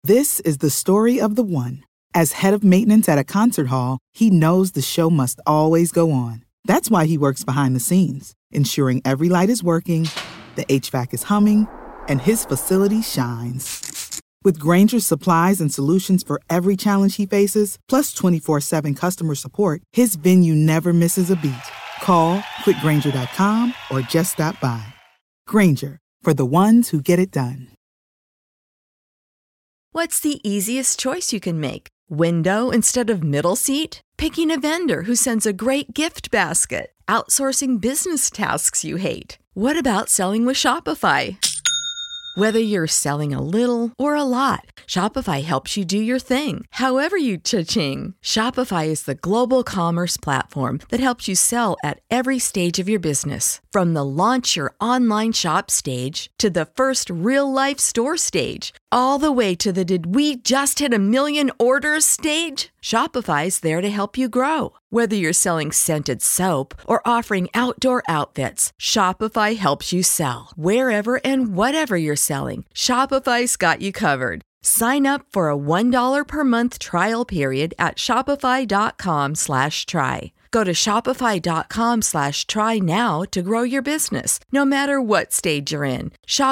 This is the story of the one. As head of maintenance at a concert hall, he knows the show must always go on. That's why he works behind the scenes, ensuring every light is working, the HVAC is humming, and his facility shines. With Grainger's supplies and solutions for every challenge he faces, plus 24/7 customer support, his venue never misses a beat. Call quickgrainger.com or just stop by. Grainger, for the ones who get it done. What's the easiest choice you can make? Window instead of middle seat? Picking a vendor who sends a great gift basket? Outsourcing business tasks you hate? What about selling with Shopify? Whether you're selling a little or a lot, Shopify helps you do your thing, however you cha-ching. Shopify is the global commerce platform that helps you sell at every stage of your business. From the launch your online shop stage to the first real-life store stage, all the way to the did we just hit a million orders stage. Shopify's there to help you grow. Whether you're selling scented soap or offering outdoor outfits, Shopify helps you sell. Wherever and whatever you're selling, Shopify's got you covered. Sign up for a $1 per month trial period at shopify.com/try. Go to shopify.com/try now to grow your business, no matter what stage you're in.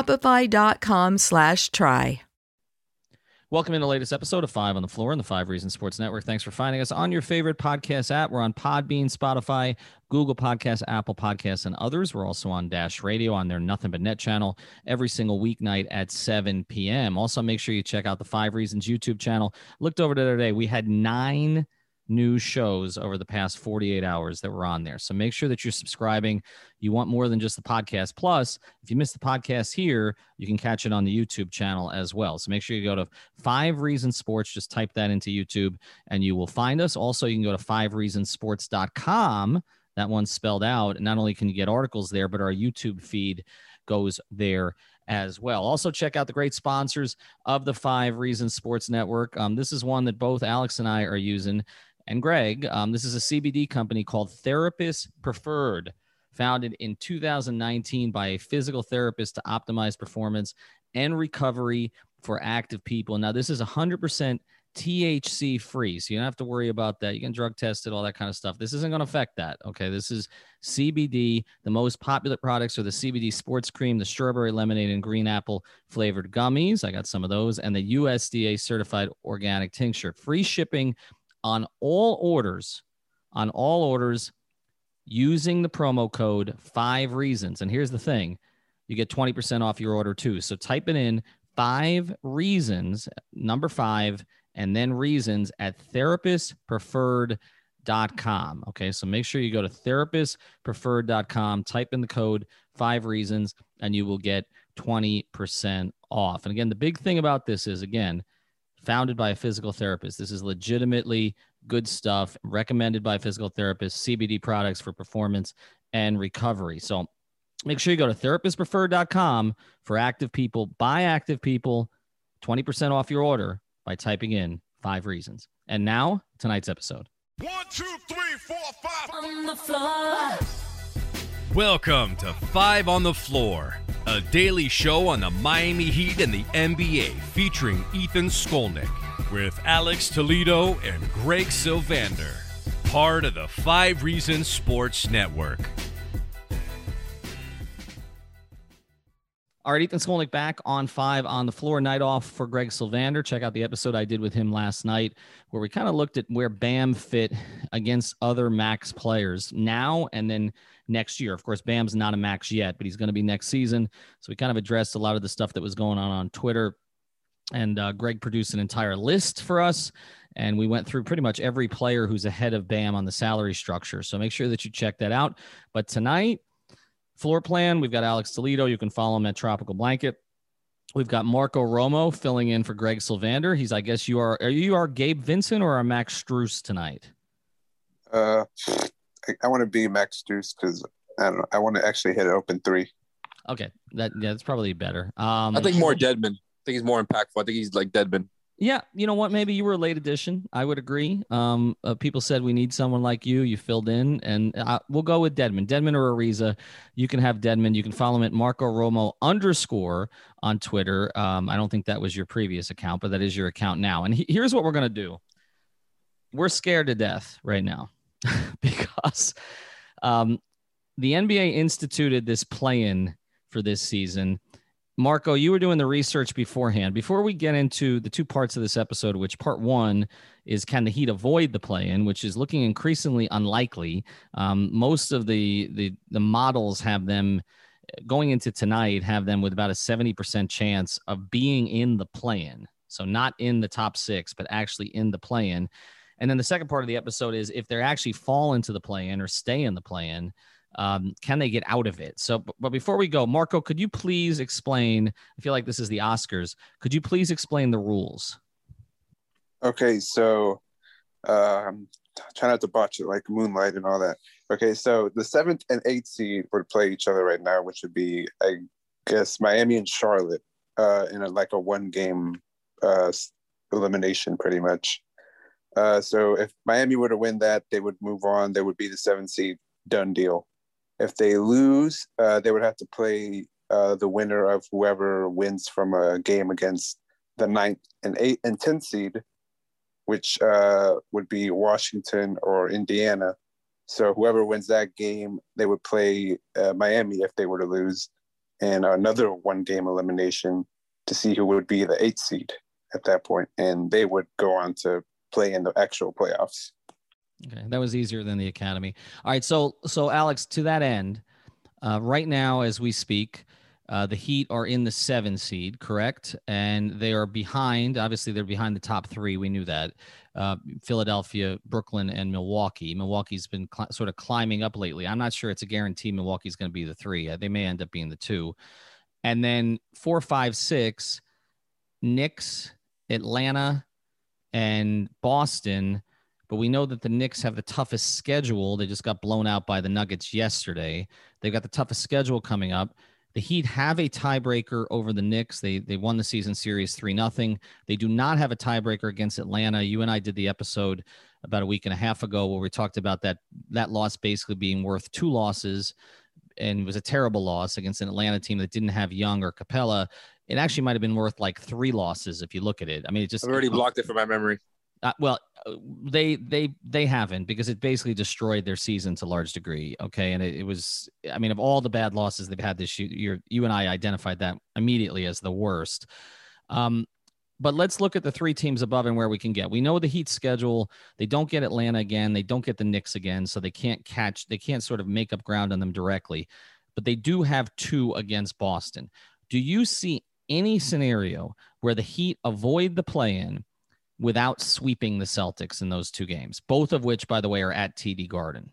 Shopify.com/try. Welcome in the latest episode of 5 on the Floor on the 5 Reasons Sports Network. Thanks for finding us on your favorite podcast app. We're on Podbean, Spotify, Google Podcasts, Apple Podcasts, and others. We're also on Dash Radio on their Nothing But Net channel every single weeknight at 7 p.m. Also, make sure you check out the 5 Reasons YouTube channel. Looked over the other day. We had 9 new shows over the past 48 hours that were on there. So make sure that you're subscribing. You want more than just the podcast. Plus, if you missed the podcast here, you can catch it on the YouTube channel as well. So make sure you go to 5 Reasons Sports. Just type that into YouTube and you will find us. Also, you can go to 5reasonsports.com. That one's spelled out. And not only can you get articles there, but our YouTube feed goes there as well. Also, check out the great sponsors of the 5 Reasons Sports Network. This is one that both Alex and I are using. And Greg, this is a CBD company called Therapist Preferred, founded in 2019 by a physical therapist to optimize performance and recovery for active people. Now, this is 100% THC free, so you don't have to worry about that. You can drug test it, all that kind of stuff. This isn't going to affect that, okay? This is CBD. The most popular products are the CBD sports cream, the strawberry lemonade and green apple flavored gummies. I got some of those, and the USDA certified organic tincture. Free shipping on all orders using the promo code 5 Reasons. And here's the thing, you get 20% off your order too. So type it in 5 Reasons, number 5, and then Reasons at therapistpreferred.com. Okay, so make sure you go to therapistpreferred.com, type in the code 5 Reasons, and you will get 20% off. And again, the big thing about this is, again, founded by a physical therapist. This is legitimately good stuff, recommended by physical therapists, CBD products for performance and recovery. So make sure you go to therapistpreferred.com for active people, by active people, 20% off your order by typing in 5 Reasons. And now, tonight's episode. 1, 2, 3, 4, 5 on the floor. Welcome to 5 on the Floor, a daily show on the Miami Heat and the NBA featuring Ethan Skolnick with Alex Toledo and Greg Sylvander, part of the 5 Reasons Sports Network. All right, Ethan Skolnick back on 5 on the Floor. Night off for Greg Sylvander. Check out the episode I did with him last night where we kind of looked at where Bam fit against other Max players now and then next year. Of course, Bam's not a Max yet, but he's going to be next season. So we kind of addressed a lot of the stuff that was going on Twitter. And Greg produced an entire list for us. And we went through pretty much every player who's ahead of Bam on the salary structure. So make sure that you check that out. But tonight, floor plan, we've got Alex Toledo. You can follow him at Tropical Blanket. We've got Marco Romo filling in for Greg Sylvander. He's, I guess are you our Gabe Vincent or our Max Strus tonight? I want to be Max Strus because I don't know. I want to actually hit an open 3. Okay, that's probably better. I think more Dedmon. I think he's more impactful. I think he's like Dedmon. Yeah, you know what? Maybe you were a late addition. I would agree. People said we need someone like you. You filled in, and we'll go with Dedmon or Ariza. You can have Dedmon. You can follow him at Marco Romo _ on Twitter. I don't think that was your previous account, but that is your account now. And here's what we're going to do. We're scared to death right now because the NBA instituted this play-in for this season. Marco, you were doing the research beforehand. Before we get into the two parts of this episode, which part one is can the Heat avoid the play-in, which is looking increasingly unlikely. Most of the models have them going into tonight, have them with about a 70% chance of being in the play-in. So not in the top six, but actually in the play-in. And then the second part of the episode is if they actually fall into the play-in or stay in the play-in, can they get out of it? So, but before we go, Marco, could you please explain? I feel like this is the Oscars. Could you please explain the rules? Okay, so try not to botch it like Moonlight and all that. Okay, so the 7th and 8th seed would play each other right now, which would be, I guess, Miami and Charlotte in a one-game elimination, pretty much. So if Miami were to win that, they would move on. They would be the 7th seed, done deal. If they lose, they would have to play the winner of whoever wins from a game against the 9th and 8th and 10th seed, which would be Washington or Indiana. So whoever wins that game, they would play Miami if they were to lose, and another one-game elimination to see who would be the 8th seed at that point, and they would go on to play in the actual playoffs. Okay, that was easier than the Academy. All right, so Alex, to that end, right now as we speak, the Heat are in the 7 seed, correct? And they are behind. Obviously, they're behind the top 3. We knew that. Philadelphia, Brooklyn, and Milwaukee. Milwaukee's been sort of climbing up lately. I'm not sure it's a guarantee Milwaukee's going to be the 3. They may end up being the 2. And then 4, 5, 6, Knicks, Atlanta, and Boston. But we know that the Knicks have the toughest schedule. They just got blown out by the Nuggets yesterday. They've got the toughest schedule coming up. The Heat have a tiebreaker over the Knicks. They won the season series 3-0. They do not have a tiebreaker against Atlanta. You and I did the episode about a week and a half ago where we talked about that loss basically being worth 2 losses, and it was a terrible loss against an Atlanta team that didn't have Young or Capella. It actually might have been worth like 3 losses if you look at it. I mean, I've already blocked it from my memory. They haven't, because it basically destroyed their season to a large degree. Okay. And it was, I mean, of all the bad losses they've had this year, you and I identified that immediately as the worst. But let's look at the 3 teams above and where we can get. We know the Heat schedule. They don't get Atlanta again. They don't get the Knicks again. So they can't sort of make up ground on them directly, but they do have 2 against Boston. Do you see any scenario where the Heat avoid the play-in without sweeping the Celtics in those 2 games, both of which, by the way, are at TD Garden?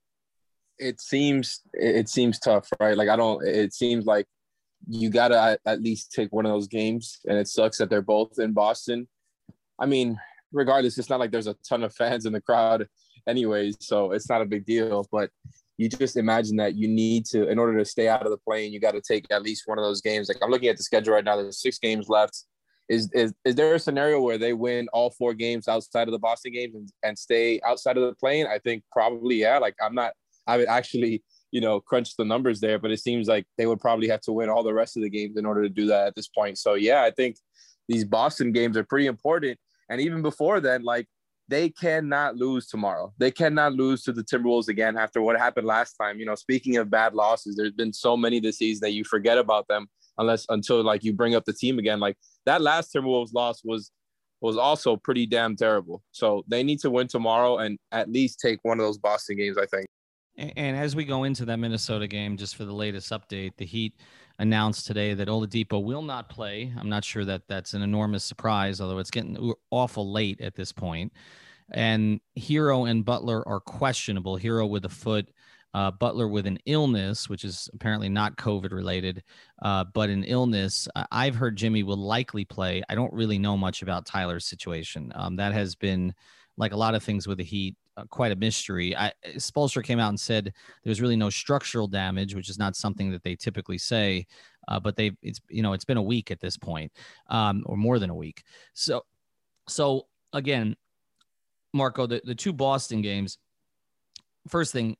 It seems tough, right? It seems like you got to at least take one of those games, and it sucks that they're both in Boston. I mean, regardless, it's not like there's a ton of fans in the crowd anyways, so it's not a big deal, but you just imagine that you need to, in order to stay out of the play-in, you got to take at least one of those games. Like, I'm looking at the schedule right now, there's 6 games left. Is there a scenario where they win all 4 games outside of the Boston games and stay outside of the play-in? I think probably, yeah. Like, I would actually, crunch the numbers there, but it seems like they would probably have to win all the rest of the games in order to do that at this point. So yeah, I think these Boston games are pretty important. And even before then, like, they cannot lose tomorrow. They cannot lose to the Timberwolves again after what happened last time. Speaking of bad losses, there's been so many this season that you forget about them until like you bring up the team again. Like, that last Timberwolves loss was also pretty damn terrible. So they need to win tomorrow and at least take one of those Boston games, I think. And as we go into that Minnesota game, just for the latest update, the Heat announced today that Oladipo will not play. I'm not sure that that's an enormous surprise, although it's getting awful late at this point. And Hero and Butler are questionable. Hero with a foot, Butler with an illness, which is apparently not COVID related, but an illness. I've heard Jimmy will likely play. I don't really know much about Tyler's situation. That has been, like a lot of things with the Heat, quite a mystery. Spoelstra came out and said there's really no structural damage, which is not something that they typically say, but it's been a week at this point, or more than a week. So So again, Marco, the two Boston games. First thing,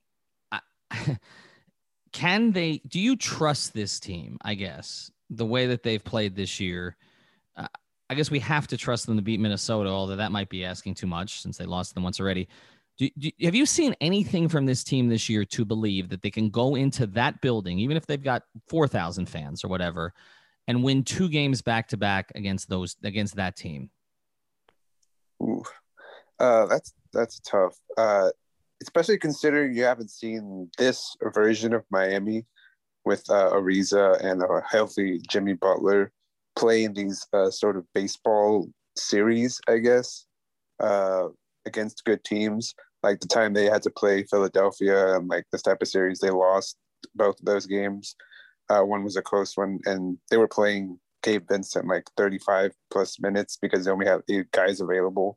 do you trust this team? I guess the way that they've played this year, I guess we have to trust them to beat Minnesota, although that might be asking too much since they lost them once already. Have you seen anything from this team this year to believe that they can go into that building, even if they've got 4,000 fans or whatever, and win 2 games back-to-back against that team? Ooh. That's tough. Especially considering you haven't seen this version of Miami with Ariza and a healthy Jimmy Butler playing these sort of baseball series, I guess, against good teams. Like the time they had to play Philadelphia and like this type of series, they lost both of those games. One was a close one, and they were playing Gabe Vincent like 35 plus minutes because they only have 8 guys available.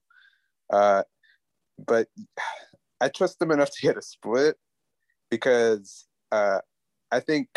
But I trust them enough to get a split because I think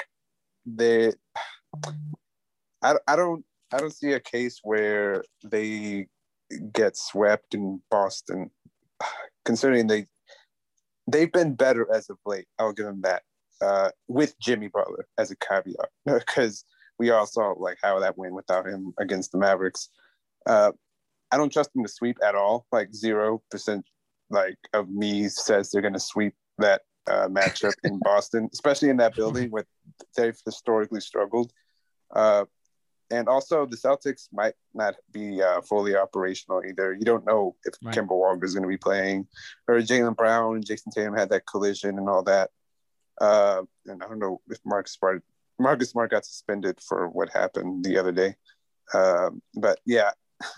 I don't see a case where they get swept in Boston, considering they've been better as of late. I'll give them that, with Jimmy Butler as a caveat, because we all saw like how that went without him against the Mavericks. I don't trust them to sweep at all. Like 0% like of me says they're going to sweep that matchup in Boston, especially in that building where they've historically struggled. And also the Celtics might not be fully operational either. You don't know if Kemba Walker is going to be playing, or Jaylen Brown and Jason Tatum had that collision and all that. And I don't know if Marcus Smart got suspended for what happened the other day. But yeah,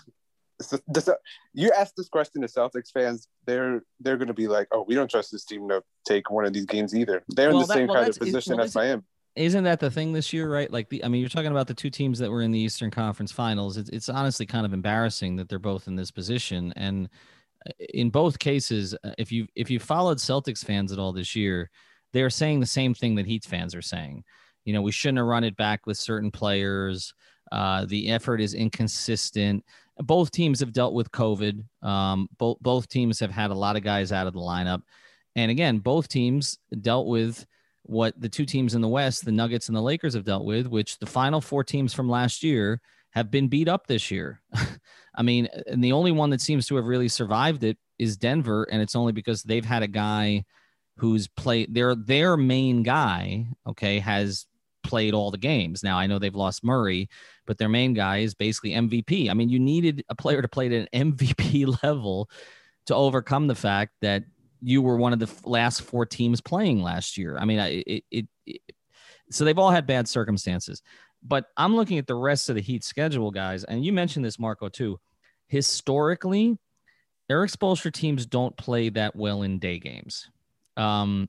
you ask this question to Celtics fans, they're going to be like, oh, we don't trust this team to take one of these games either. They're in the same kind of position as Miami. Isn't that the thing this year, right? Like you're talking about the 2 teams that were in the Eastern Conference Finals. It's honestly kind of embarrassing that they're both in this position. And in both cases, if you followed Celtics fans at all this year, they're saying the same thing that Heat fans are saying. You know, we shouldn't have run it back with certain players. The effort is inconsistent. Both teams have dealt with COVID. Both teams have had a lot of guys out of the lineup. And again, both teams dealt with what the 2 teams in the West, the Nuggets and the Lakers, have dealt with, which the final 4 teams from last year have been beat up this year. I mean, and the only one that seems to have really survived it is Denver, and it's only because they've had a guy who's played their main guy, okay, has played all the games. Now, I know they've lost Murray, but their main guy is basically MVP. I mean, you needed a player to play at an MVP level to overcome the fact that you were one of the last 4 teams playing last year. I mean, so they've all had bad circumstances. But I'm looking at the rest of the Heat schedule, guys, and you mentioned this, Marco, too. Historically, Erik Spoelstra teams don't play that well in day games. To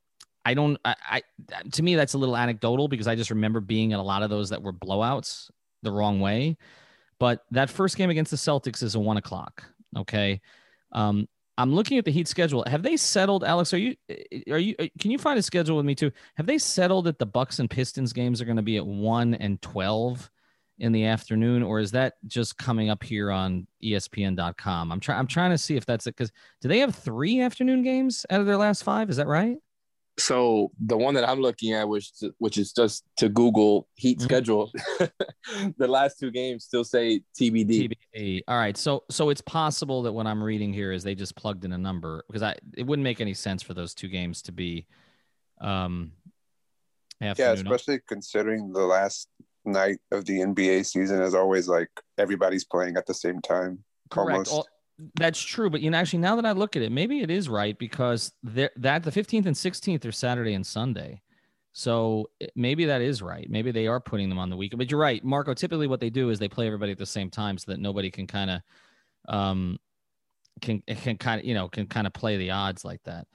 me, that's a little anecdotal because I just remember being at a lot of those that were blowouts the wrong way. But that first game against the Celtics is a 1:00. Okay. I'm looking at the Heat schedule. Have they settled, Alex? Can you find a schedule with me too? Have they settled that the Bucks and Pistons games are going to be at 1 and 12 in the afternoon, or is that just coming up here on ESPN.com? I'm trying to see if that's it, because do they have 3 afternoon games out of their last 5? Is that right? So the one that I'm looking at, which is just to Google Heat schedule, the last 2 games still say TBD. All right. So it's possible that what I'm reading here is they just plugged in a number, because it wouldn't make any sense for those 2 games to be afternoon. Yeah, especially considering the last night of the NBA season is always like everybody's playing at the same time. Correct. That's true, but actually, now that I look at it, maybe it is right, because the 15th and 16th are Saturday and Sunday, so maybe that is right. Maybe they are putting them on the weekend. But you're right, Marco. Typically, what they do is they play everybody at the same time, so that nobody can kind of can play the odds like that.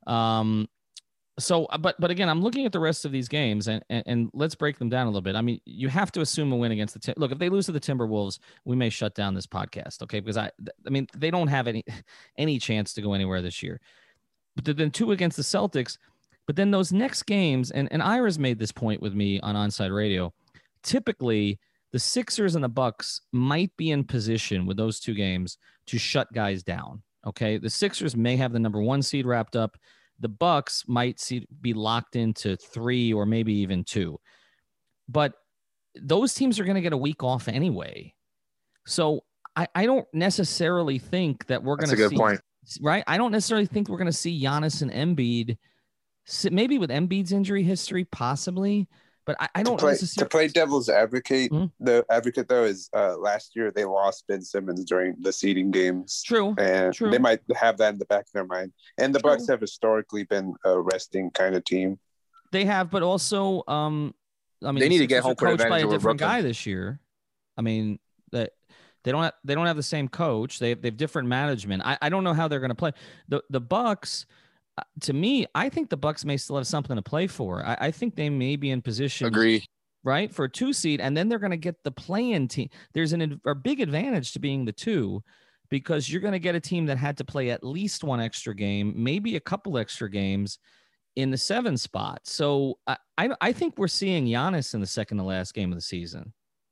So, but again, I'm looking at the rest of these games, and let's break them down a little bit. I mean, you have to assume a win against the look. If they lose to the Timberwolves, we may shut down this podcast, okay? Because I mean, they don't have any chance to go anywhere this year. But then 2 against the Celtics. But then those next games, and Ira's made this point with me on Onside Radio. Typically, the Sixers and the Bucks might be in position with those two games to shut guys down. Okay. The Sixers may have the number 1 seed wrapped up. The Bucks might be locked into 3 or maybe even 2. But those teams are going to get a week off anyway. So I don't necessarily think that we're going to see. That's a good point. Right? I don't necessarily think we're going to see Giannis and Embiid, maybe with Embiid's injury history, possibly. But I don't necessarily. To play devil's advocate, the advocate, though, is last year they lost Ben Simmons during the seeding games. True. And they might have that in the back of their mind. And the Bucks have historically been a resting kind of team. They have, but also, I mean, they need to get home court advantage by a different Brooklyn. guy this year. I mean, that they don't have the same coach. They have different management. I don't know how they're going to play. The Bucks. To me, I think the Bucks may still have something to play for. I think they may be in position, right, for a 2 seed, and then they're going to get the play-in team. There's a big advantage to being the 2 because you're going to get a team that had to play at least 1 extra game, maybe a couple extra games in the 7 spot. So I think we're seeing Giannis in the second to last game of the season.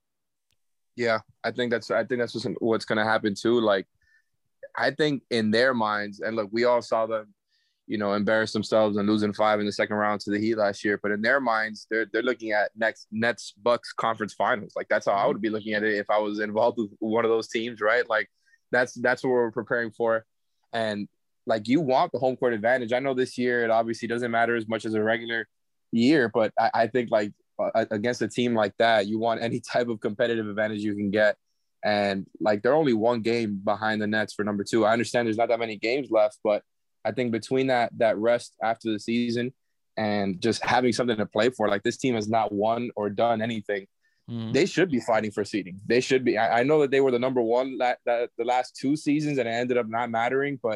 Yeah, I think that's what's going to happen too. Like, I think in their minds, and look, we all saw them, embarrass themselves and losing 5 in the second round to the Heat last year. But in their minds, they're looking at next Nets Bucks conference finals. Like, that's how I would be looking at it if I was involved with one of those teams, right? Like, that's what we're preparing for. And like, you want the home court advantage. I know this year it obviously doesn't matter as much as a regular year, but I think like against a team like that, you want any type of competitive advantage you can get. And like, they're only 1 game behind the Nets for number 2. I understand there's not that many games left, but I think between that rest after the season and just having something to play for, like, this team has not won or done anything. They should be fighting for seeding. They should be. I know that they were the number 1 the last 2 seasons and it ended up not mattering, but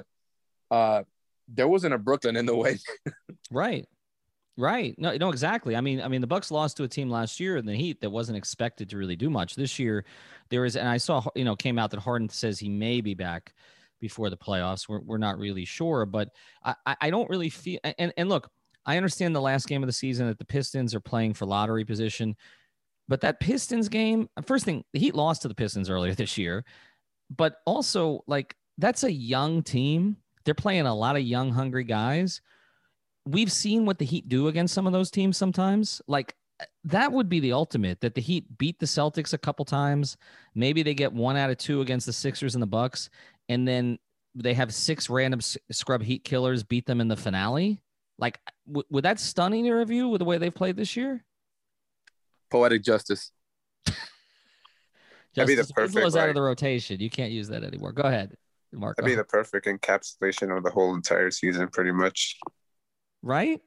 there wasn't a Brooklyn in the way. Right. No, exactly. I mean, the Bucks lost to a team last year in the Heat that wasn't expected to really do much. This year, and I saw, came out that Harden says he may be back before the playoffs. We're not really sure, but I don't really feel. And look, I understand the last game of the season that the Pistons are playing for lottery position, but that Pistons game, first thing, the Heat lost to the Pistons earlier this year, but also like, that's a young team. They're playing a lot of young, hungry guys. We've seen what the Heat do against some of those teams sometimes. Like, that would be the ultimate, that the Heat beat the Celtics a couple times. Maybe they get 1 out of 2 against the Sixers and the Bucks, and then they have 6 random scrub Heat killers beat them in the finale. Like, would that stun in your review with the way they've played this year? Poetic justice. That'd be the perfect. Out of the rotation. You can't use that anymore. Go ahead, Mark. That'd be the perfect encapsulation of the whole entire season, pretty much. Right?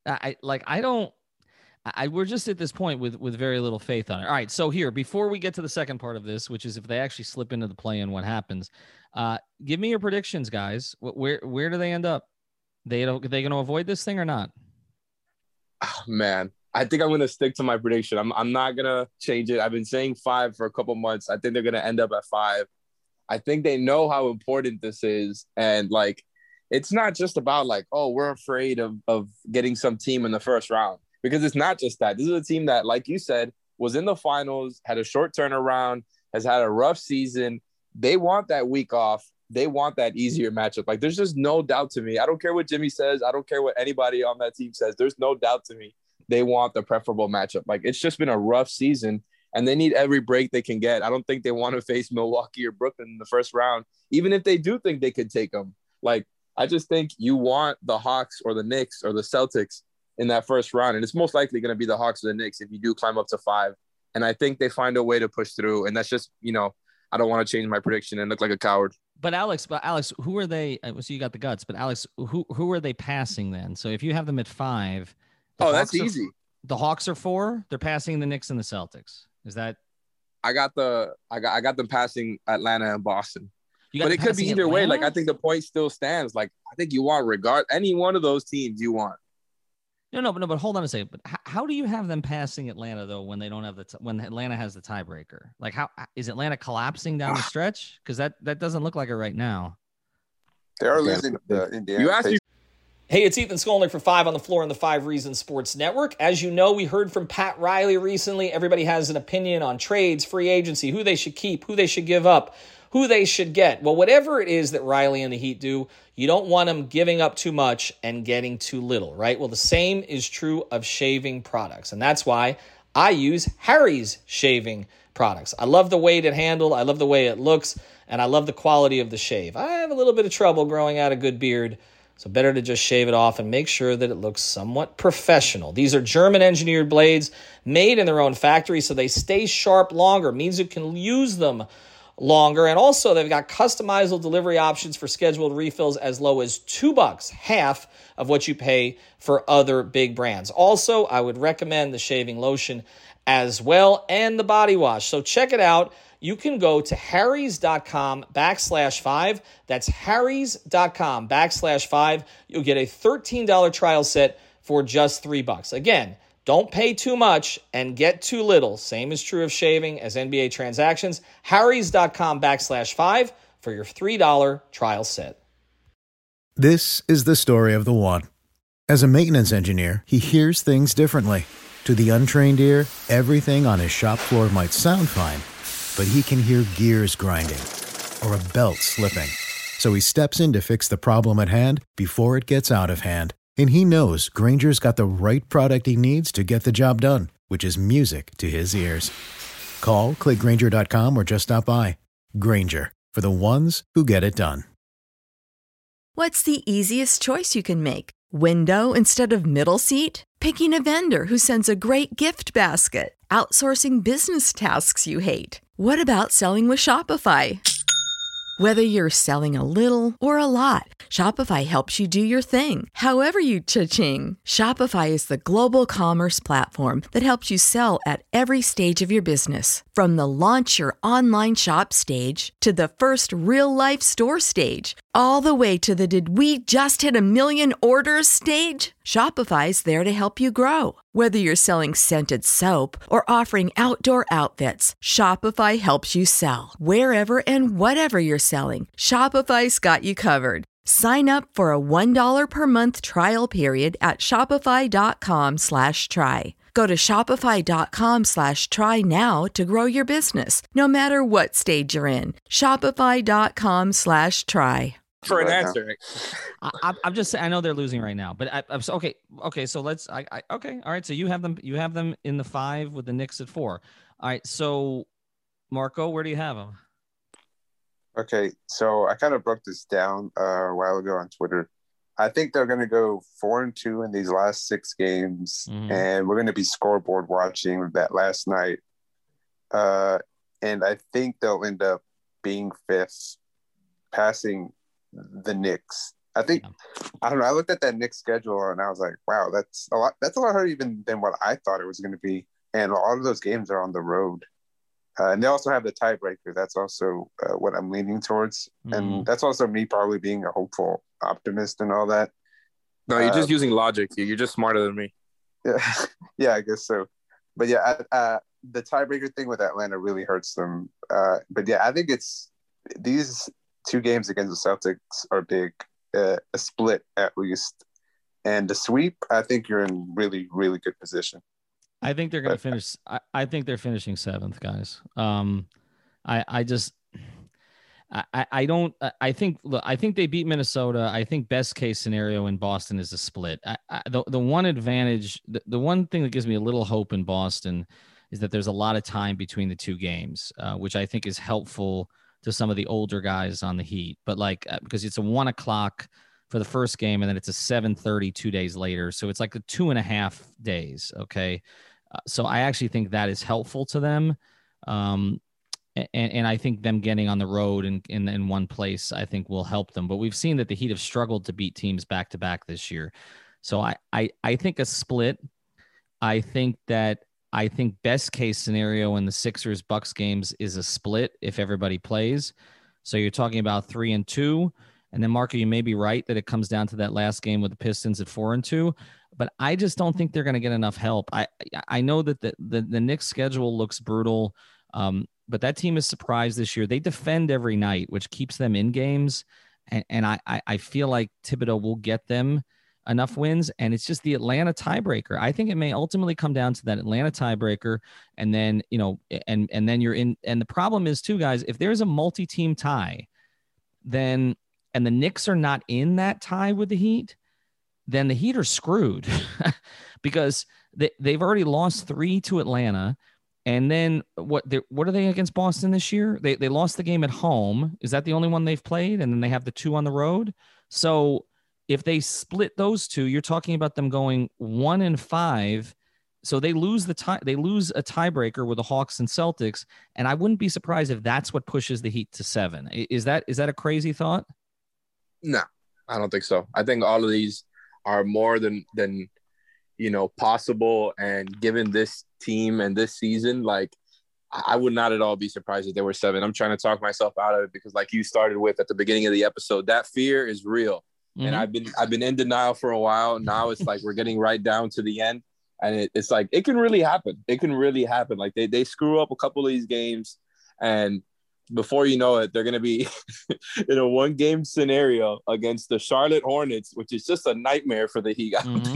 We're just at this point with very little faith on it. All right. So here, before we get to the second part of this, which is if they actually slip into the play-in, what happens? Give me your predictions, guys. Where do they end up? They going to avoid this thing or not? Oh, man, I think I'm going to stick to my prediction. I'm not going to change it. I've been saying 5 for a couple months. I think they're going to end up at 5. I think they know how important this is. And like, it's not just about like, oh, we're afraid of getting some team in the first round, because it's not just that. This is a team that, like you said, was in the finals, had a short turnaround, has had a rough season. They want that week off. They want that easier matchup. Like, there's just no doubt to me. I don't care what Jimmy says. I don't care what anybody on that team says. There's no doubt to me. They want the preferable matchup. Like, it's just been a rough season, and they need every break they can get. I don't think they want to face Milwaukee or Brooklyn in the first round, even if they do think they could take them. Like, I just think you want the Hawks or the Knicks or the Celtics in that first round, and it's most likely going to be the Hawks or the Knicks if you do climb up to 5. And I think they find a way to push through, and that's just, I don't want to change my prediction and look like a coward. But Alex, who are they? So you got the guts, but Alex, who are they passing then? So if you have them at 5, that's easy. The Hawks are 4. They're passing the Knicks and the Celtics. Is that? I got them passing Atlanta and Boston. But it could be either way. Like, I think the point still stands. Like, I think you want any one of those teams you want. No, but hold on a second. But how do you have them passing Atlanta though when they don't have when Atlanta has the tiebreaker? Like, how is Atlanta collapsing down the stretch? Because that doesn't look like it right now. They are losing the Indiana. You asked me Hey, it's Ethan Skolnick for 5 on the Floor on the 5 Reasons Sports Network. As you know, we heard from Pat Riley recently. Everybody has an opinion on trades, free agency, who they should keep, who they should give up, who they should get. Well, whatever it is that Riley and the Heat do, you don't want them giving up too much and getting too little, right? Well, the same is true of shaving products, and that's why I use Harry's shaving products. I love the weight it handles, I love the way it looks, and I love the quality of the shave. I have a little bit of trouble growing out a good beard, so better to just shave it off and make sure that it looks somewhat professional. These are German-engineered blades made in their own factory, so they stay sharp longer. It means you can use them longer. And also, they've got customizable delivery options for scheduled refills as low as $2, half of what you pay for other big brands. Also, I would recommend the shaving lotion as well and the body wash. So check it out. You can go to harrys.com/5. That's harrys.com/5. You'll get a $13 trial set for just $3. Again, don't pay too much and get too little. Same is true of shaving as NBA transactions. harrys.com/5 for your $3 trial set. This is the story of the one. As a maintenance engineer, he hears things differently. To the untrained ear, everything on his shop floor might sound fine, but he can hear gears grinding or a belt slipping. So he steps in to fix the problem at hand before it gets out of hand. And he knows Grainger's got the right product he needs to get the job done, which is music to his ears. Call, click Grainger.com, or just stop by. Grainger, for the ones who get it done. What's the easiest choice you can make? Window instead of middle seat? Picking a vendor who sends a great gift basket? Outsourcing business tasks you hate? What about selling with Shopify? Whether you're selling a little or a lot, Shopify helps you do your thing, however you cha-ching. Shopify is the global commerce platform that helps you sell at every stage of your business. From the launch your online shop stage to the first real-life store stage, all the way to the did we just hit a million orders stage. Shopify's there to help you grow. Whether you're selling scented soap or offering outdoor outfits, Shopify helps you sell. Wherever and whatever you're selling, Shopify's got you covered. Sign up for a $1 per month trial period at shopify.com/try. Go to shopify.com/try now to grow your business, no matter what stage you're in. Shopify.com/try. For an answer. I'm just saying, I know they're losing right now, but I'm so okay. So let's, okay. All right. So you have them in the 5 with the Knicks at 4. All right. So Marco, where do you have them? Okay. So I kind of broke this down a while ago on Twitter. I think they're going to go 4-2 in these last 6 games, and we're going to be scoreboard watching that last night. And I think they'll end up being 5th, passing the Knicks. I think, I don't know. I looked at that Knicks schedule and I was like, wow, that's a lot. That's a lot harder even than what I thought it was going to be. And a lot of those games are on the road. And they also have the tiebreaker. That's also what I'm leaning towards. And that's also me probably being a hopeful optimist and all that. No, you're just using logic. You're just smarter than me. Yeah, yeah, I guess so. But yeah, the tiebreaker thing with Atlanta really hurts them. But yeah, I think it's these 2 games against the Celtics are big. A split at least, and the sweep, I think you're in really, really good position. I think they're going to finish. I think they're finishing 7th, guys. I think they beat Minnesota. I think best case scenario in Boston is a split. The one advantage, the one thing that gives me a little hope in Boston is that there's a lot of time between the 2 games, which I think is helpful to some of the older guys on the Heat, but because it's a 1 o'clock for the first game and then it's a 7:30 2 days later. So it's like a 2.5 days. Okay. So I actually think that is helpful to them. And I think them getting on the road in one place, I think will help them, but we've seen that the Heat have struggled to beat teams back to back this year. So I think a split. I think best case scenario in the Sixers Bucks games is a split if everybody plays. So you're talking about 3-2. And then Marco, you may be right that it comes down to that last game with the Pistons at 4-2, but I just don't think they're going to get enough help. I know that the Knicks schedule looks brutal, but that team is surprised this year. They defend every night, which keeps them in games. And I feel like Thibodeau will get them enough wins, and it's just the Atlanta tiebreaker. I think it may ultimately come down to that Atlanta tiebreaker, and then and then you're in. And the problem is too, guys, if there's a multi-team tie, then and the Knicks are not in that tie with the Heat, then the Heat are screwed because they've already lost 3 to Atlanta. And then what are they against Boston this year? They lost the game at home. Is that the only one they've played? And then they have the 2 on the road. So if they split those 2, you're talking about them going 1-5. So they lose a tiebreaker with the Hawks and Celtics. And I wouldn't be surprised if that's what pushes the Heat to 7. Is that a crazy thought? No, I don't think so. I think all of these are more than possible. And given this team and this season, like, I would not at all be surprised if they were 7. I'm trying to talk myself out of it because, like you started with at the beginning of the episode, that fear is real. Mm-hmm. And I've been in denial for a while. Now it's like we're getting right down to the end, and it's like it can really happen. It can really happen. Like they screw up a couple of these games, and before you know it, they're going to be in a 1-game scenario against the Charlotte Hornets, which is just a nightmare for the Heat. I don't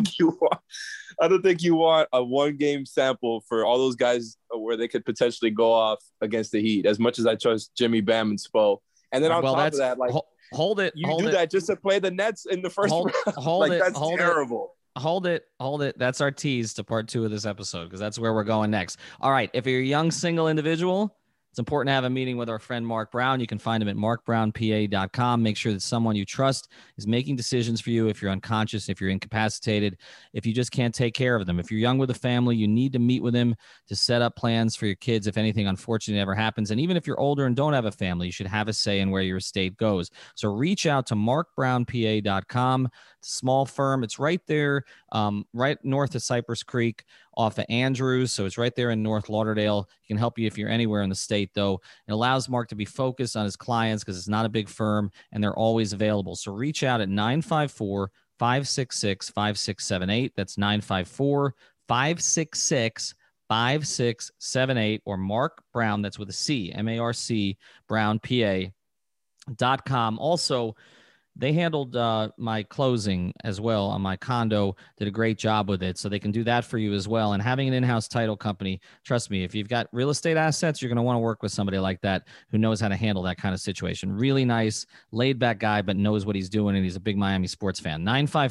think you want a 1-game sample for all those guys where they could potentially go off against the Heat, as much as I trust Jimmy, Bam, and Spo. And then on top of that, like, hold it. That just to play the Nets in the first round. That's terrible. Hold it. That's our tease to part 2 of this episode, because that's where we're going next. All right. If you're a young single individual, it's important to have a meeting with our friend Mark Brown. You can find him at markbrownpa.com. Make sure that someone you trust is making decisions for you if you're unconscious, if you're incapacitated, if you just can't take care of them. If you're young with a family, you need to meet with him to set up plans for your kids if anything unfortunate ever happens. And even if you're older and don't have a family, you should have a say in where your estate goes. So reach out to markbrownpa.com. It's a small firm. It's right there, right north of Cypress Creek, off of Andrews. So it's right there in North Lauderdale. It can help you if you're anywhere in the state, though. It allows Mark to be focused on his clients because it's not a big firm and they're always available. So reach out at 954-566-5678. That's 954-566-5678, or Mark Brown, that's with a C, M-A-R-C, brownpa.com. Also, they handled my closing as well on my condo, did a great job with it. So they can do that for you as well. And having an in-house title company, trust me, if you've got real estate assets, you're going to want to work with somebody like that who knows how to handle that kind of situation. Really nice, laid-back guy, but knows what he's doing, and he's a big Miami sports fan.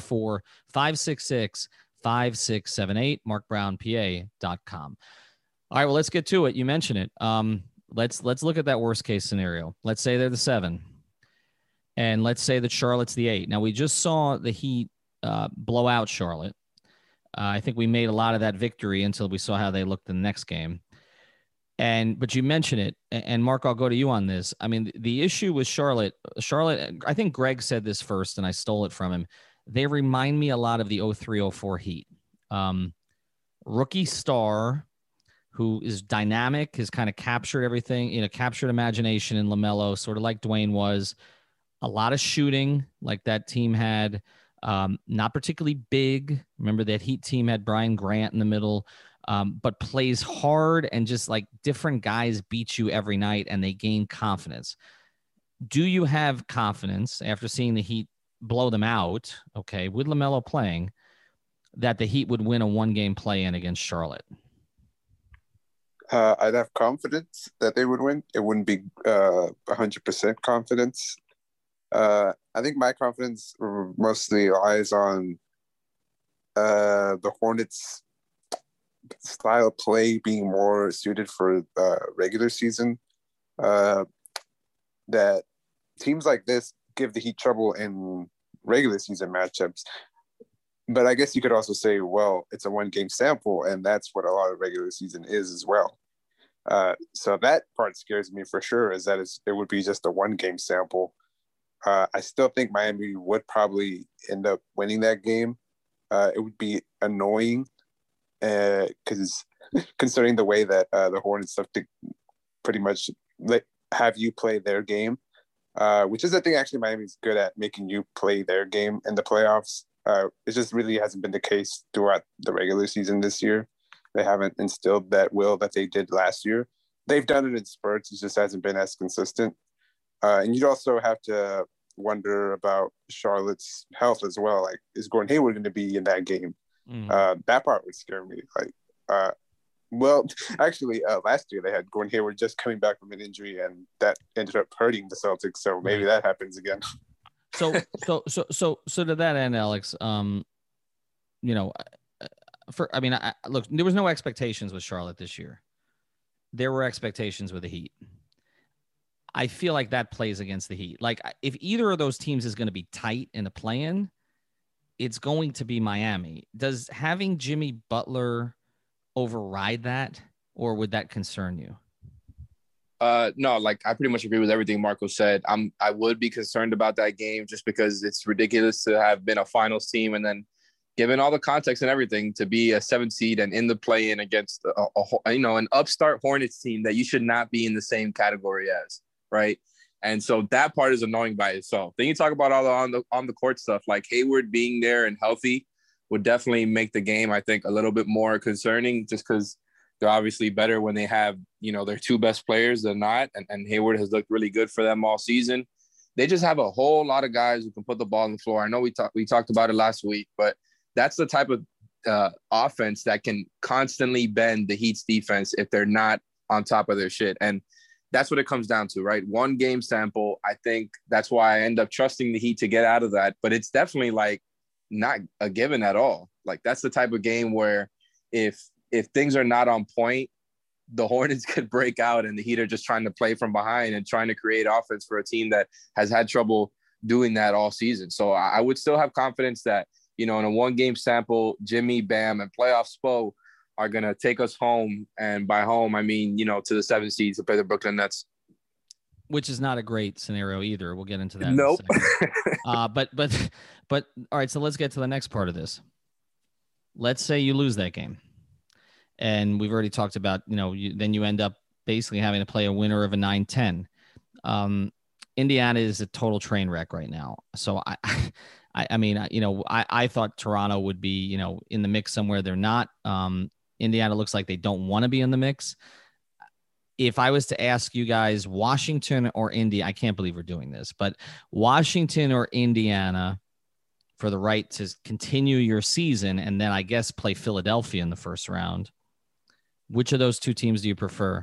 954-566-5678, markbrownpa.com. All right, well, let's get to it. You mentioned it. Let's look at that worst-case scenario. Let's say they're the 7. And let's say that Charlotte's the 8. Now, we just saw the Heat blow out Charlotte. I think we made a lot of that victory until we saw how they looked in the next game. But you mentioned it, and Mark, I'll go to you on this. I mean, the issue with Charlotte, I think Greg said this first, and I stole it from him. They remind me a lot of the 03-04 Heat. Rookie star who is dynamic, has kind of captured everything, captured imagination in LaMelo, sort of like Dwayne was. A lot of shooting like that team had, not particularly big. Remember that Heat team had Brian Grant in the middle, but plays hard, and just like different guys beat you every night and they gain confidence. Do you have confidence after seeing the Heat blow them out, okay, with LaMelo playing, that the Heat would win a 1-game play-in against Charlotte? I'd have confidence that they would win. It wouldn't be 100% confidence. I think my confidence mostly lies on the Hornets' style of play being more suited for regular season. That teams like this give the Heat trouble in regular season matchups. But I guess you could also say, well, it's a 1-game sample, and that's what a lot of regular season is as well. So that part scares me for sure, is that it would be just a 1-game sample. I still think Miami would probably end up winning that game. It would be annoying because considering the way that the Hornets have to pretty much have you play their game, which is the thing actually Miami's good at, making you play their game in the playoffs. It just really hasn't been the case throughout the regular season this year. They haven't instilled that will that they did last year. They've done it in spurts. It just hasn't been as consistent. And you'd also have to wonder about Charlotte's health as well. Like, is Gordon Hayward going to be in that game? That part would scare me. Like, well, actually, last year they had Gordon Hayward just coming back from an injury, and that ended up hurting the Celtics. So maybe that happens again. So to that end, Alex, look, there was no expectations with Charlotte this year. There were expectations with the Heat. I feel like that plays against the Heat. Like, if either of those teams is going to be tight in the play-in, it's going to be Miami. Does having Jimmy Butler override that, or would that concern you? No, like, I pretty much agree with everything Marco said. I would be concerned about that game just because it's ridiculous to have been a finals team and then, given all the context and everything, to be a 7th seed and in the play-in against an upstart Hornets team that you should not be in the same category as, right? And so that part is annoying by itself. Then you talk about all the on the court stuff, like Hayward being there and healthy would definitely make the game, I think, a little bit more concerning, just because they're obviously better when they have, their 2 best players than not. And Hayward has looked really good for them all season. They just have a whole lot of guys who can put the ball on the floor. I know we talked about it last week, but that's the type of offense that can constantly bend the Heat's defense if they're not on top of their shit. And that's what it comes down to, right? 1 game sample. I think that's why I end up trusting the Heat to get out of that. But it's definitely like not a given at all. Like, that's the type of game where if things are not on point, the Hornets could break out and the Heat are just trying to play from behind and trying to create offense for a team that has had trouble doing that all season. So I would still have confidence that, in a 1-game sample, Jimmy, Bam, and playoff Spo are going to take us home. And by home, I mean, to the 7th seeds to play the Brooklyn Nets. Which is not a great scenario either. We'll get into that. Nope. But all right, so let's get to the next part of this. Let's say you lose that game. And we've already talked about, then you end up basically having to play a winner of a 9-10. Indiana is a total train wreck right now. So I thought Toronto would be, in the mix somewhere. They're not. Indiana looks like they don't want to be in the mix. If I was to ask you guys, Washington or Indy, I can't believe we're doing this, but Washington or Indiana for the right to continue your season and then I guess play Philadelphia in the first round, which of those 2 teams do you prefer?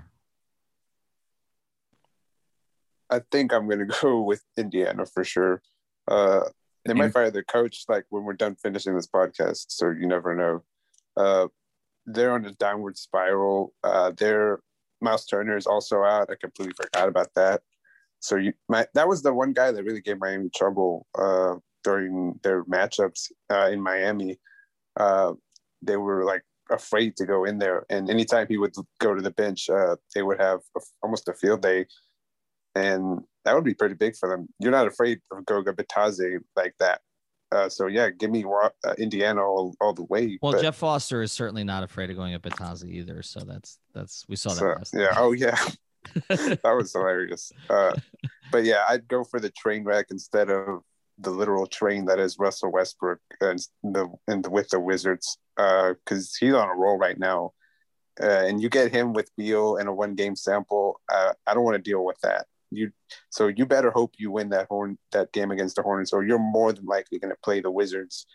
I think I'm going to go with Indiana for sure. They might fire their coach like when we're done finishing this podcast, so you never know. They're on a downward spiral. Their Miles Turner is also out. I completely forgot about that. So that was the one guy that really gave Miami trouble during their matchups in Miami. They were like afraid to go in there, and anytime he would go to the bench, they would have almost a field day. And that would be pretty big for them. You're not afraid of Goga Bitadze like that. So, yeah, give me Indiana all the way. Well, Jeff Foster is certainly not afraid of going at Bitadze either. So that's we saw that last time. Oh, yeah. That was hilarious. But, yeah, I'd go for the train wreck instead of the literal train that is Russell Westbrook with the Wizards because he's on a roll right now. And you get him with Beal and a 1-game sample. I don't want to deal with that. So you better hope you win that game against the Hornets, or you're more than likely going to play the Wizards.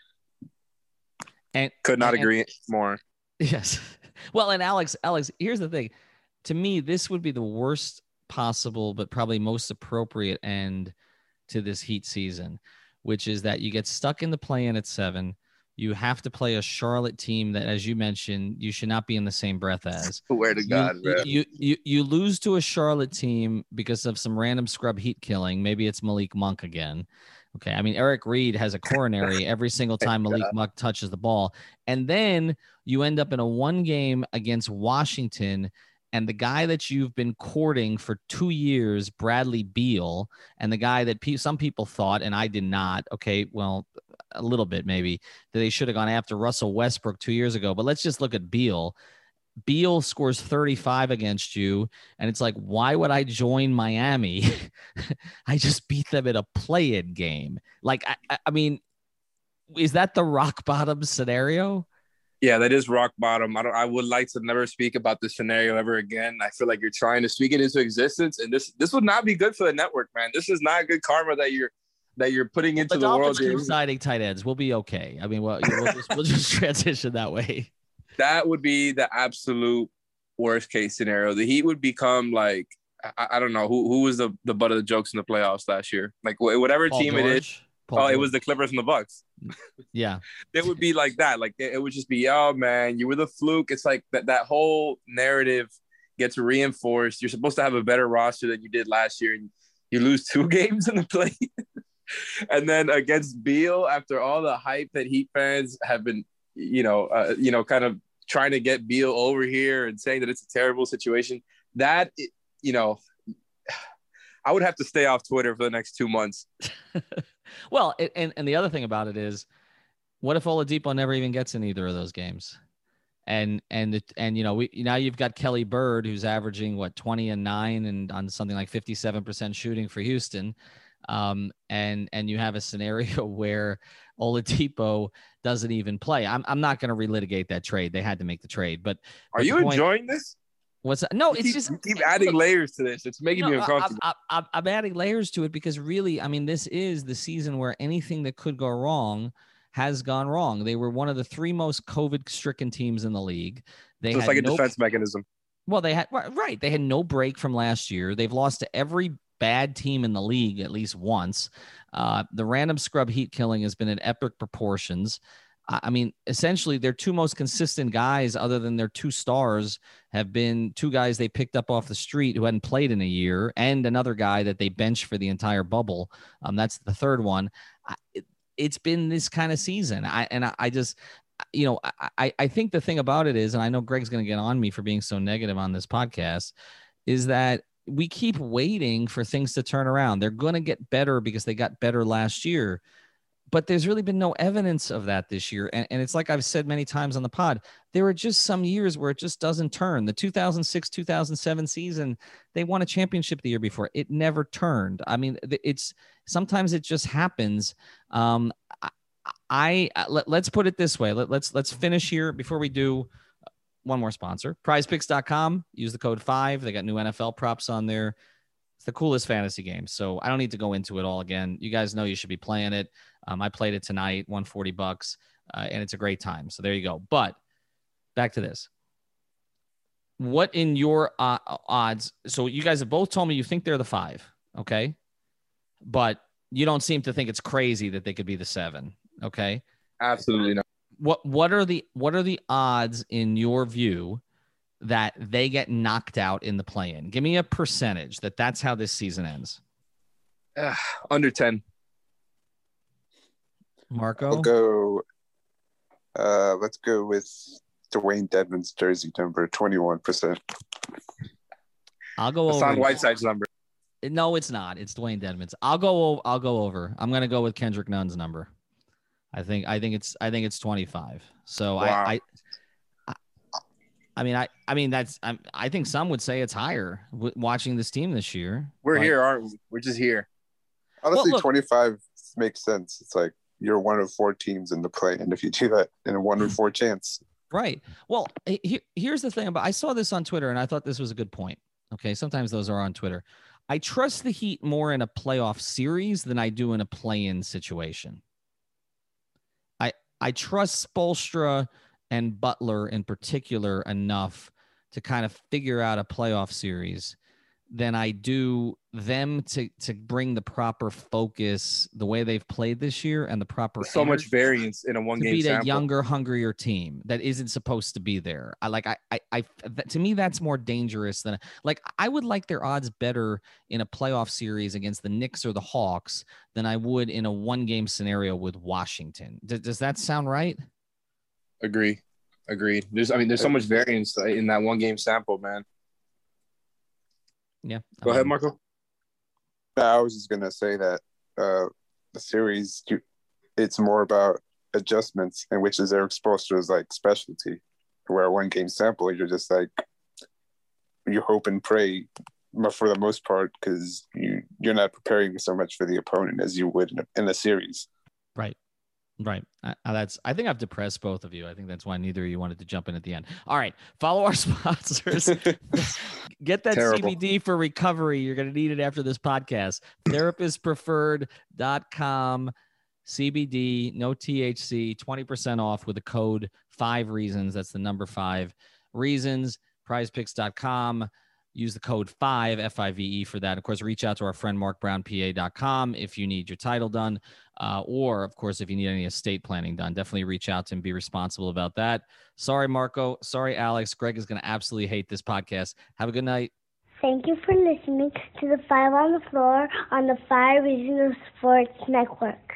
And could not agree more. Yes. Well, and Alex, here's the thing. To me, this would be the worst possible, but probably most appropriate end to this Heat season, which is that you get stuck in the play-in at 7. You have to play a Charlotte team that, as you mentioned, you should not be in the same breath as. Swear to God, bro. You lose to a Charlotte team because of some random scrub Heat killing. Maybe it's Malik Monk again. Okay, I mean, Eric Reed has a coronary every single time Malik Monk touches the ball. And then you end up in a 1-game against Washington, and the guy that you've been courting for 2 years, Bradley Beal, and the guy that some people thought, and I did not, okay, well, a little bit maybe, that they should have gone after Russell Westbrook 2 years ago. But let's just look at Beal. Beal scores 35 against you, and it's like, why would I join Miami? I just beat them in a play-in game. Like, I mean, is that the rock bottom scenario? Yeah, that is rock bottom. I would like to never speak about this scenario ever again. I feel like you're trying to speak it into existence, and this would not be good for the network, man. This is not good karma that you're that you're putting into the the Dolphins world. keep signing tight ends. We'll be okay. I mean, we'll just transition that way. That would be the absolute worst case scenario. The Heat would become like, I don't know who was the butt of the jokes in the playoffs last year. Like whatever Paul team George? it is. It was the Clippers and the Bucks. Yeah. It would be like that. Like it would just be, oh man, you were the fluke. It's like that whole narrative gets reinforced. You're supposed to have a better roster than you did last year, and you lose 2 games in the play. And then against Beal, after all the hype that Heat fans have been, kind of trying to get Beal over here and saying that it's a terrible situation, that, I would have to stay off Twitter for the next 2 months. Well, and the other thing about it is, what if Oladipo never even gets in either of those games? And now you've got Kelly Bird, who's averaging 20 and 9 and on something like 57% shooting for Houston. And you have a scenario where Oladipo doesn't even play. I'm not going to relitigate that trade. They had to make the trade, but are you enjoying this? What's that? No, you keep adding layers to this. It's making me uncomfortable. I'm adding layers to it because really, I mean, this is the season where anything that could go wrong has gone wrong. They were one of the 3 most COVID-stricken teams in the league. It's like a defense mechanism. Well, they had They had no break from last year. They've lost to every bad team in the league at least once. The random scrub Heat killing has been in epic proportions. I mean, essentially, their 2 most consistent guys, other than their 2 stars, have been 2 guys they picked up off the street who hadn't played in a year, and another guy that they benched for the entire bubble. That's the 3rd one. It's been this kind of season. I think the thing about it is, and I know Greg's going to get on me for being so negative on this podcast, is that we keep waiting for things to turn around. They're going to get better because they got better last year. But there's really been no evidence of that this year. And it's like I've said many times on the pod, there are just some years where it just doesn't turn. The 2006-2007 season, they won a championship the year before. It never turned. I mean, sometimes it just happens. Let's put it this way. Let's finish here before we do. One more sponsor, prizepicks.com. Use the code 5. They got new NFL props on there. It's the coolest fantasy game. So I don't need to go into it all again. You guys know you should be playing it. I played it tonight, won $40, and it's a great time. So there you go. But back to this. What in your odds? So you guys have both told me you think they're the 5, okay? But you don't seem to think it's crazy that they could be the 7, okay? Absolutely not. What are the odds in your view that they get knocked out in the play-in? Give me a percentage that's how this season ends. Under 10. Marco? I'll go. Let's go with Dwayne Dedmon's jersey number, 21%. I'll go over. Hassan Whiteside's number. No, it's not. It's Dwayne Dedmon's. I'll go over. I'm gonna go with Kendrick Nunn's number. I think it's 25. So wow. I think some would say it's higher watching this team this year. We're here, aren't we? We're just here. Honestly, 25 makes sense. It's like you're one of 4 teams in the play, and if you do that in a 1 in 4 chance. Right. Well, here's the thing about, I saw this on Twitter and I thought this was a good point. Okay. Sometimes those are on Twitter. I trust the Heat more in a playoff series than I do in a play-in situation. I trust Spoelstra and Butler in particular enough to kind of figure out a playoff series than I do them to bring the proper focus, the way they've played this year, and the proper so much variance in a one-game sample. To beat a younger, hungrier team that isn't supposed to be there. To me, that's more dangerous than I would like their odds better in a playoff series against the Knicks or the Hawks than I would in a one-game scenario with Washington. Does that sound right? Agreed. There's so much variance in that one-game sample, man. Yeah. Go ahead, Marco. I was just going to say that the series, it's more about adjustments, and which is Eric Spoelstra's specialty. Where a one-game sample, you're just you hope and pray for the most part because you're not preparing so much for the opponent as you would in a series. Right. Right. I think I've depressed both of you. I think that's why neither of you wanted to jump in at the end. All right. Follow our sponsors. Get that Terrible. CBD for recovery. You're going to need it after this podcast. Therapistpreferred.com. CBD, no THC, 20% off with the code 5 Reasons. That's the number 5 Reasons. PrizePicks.com. Use the code 5, F-I-V-E for that. Of course, reach out to our friend MarkBrownPA.com if you need your title done. Or, of course, if you need any estate planning done, definitely reach out to him. Be responsible about that. Sorry, Marco. Sorry, Alex. Greg is going to absolutely hate this podcast. Have a good night. Thank you for listening to the 5 on the Floor on the 5 Reasons Sports Network.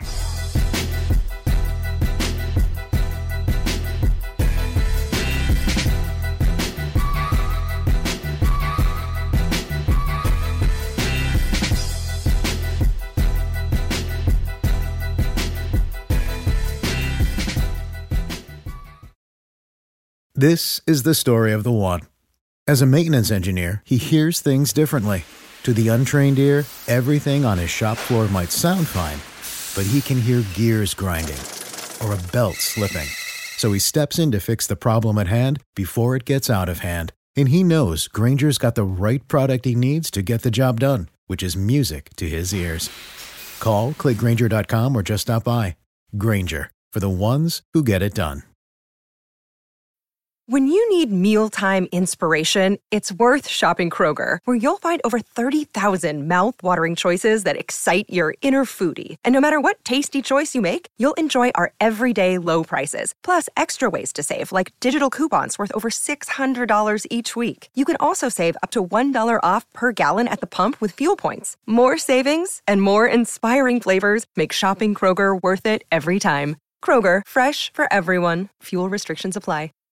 This is the story of the one. As a maintenance engineer, he hears things differently. To the untrained ear, everything on his shop floor might sound fine, but he can hear gears grinding or a belt slipping. So he steps in to fix the problem at hand before it gets out of hand. And he knows Grainger's got the right product he needs to get the job done, which is music to his ears. Call, click Grainger.com, or just stop by. Grainger, for the ones who get it done. When you need mealtime inspiration, it's worth shopping Kroger, where you'll find over 30,000 mouth-watering choices that excite your inner foodie. And no matter what tasty choice you make, you'll enjoy our everyday low prices, plus extra ways to save, like digital coupons worth over $600 each week. You can also save up to $1 off per gallon at the pump with fuel points. More savings and more inspiring flavors make shopping Kroger worth it every time. Kroger, fresh for everyone. Fuel restrictions apply.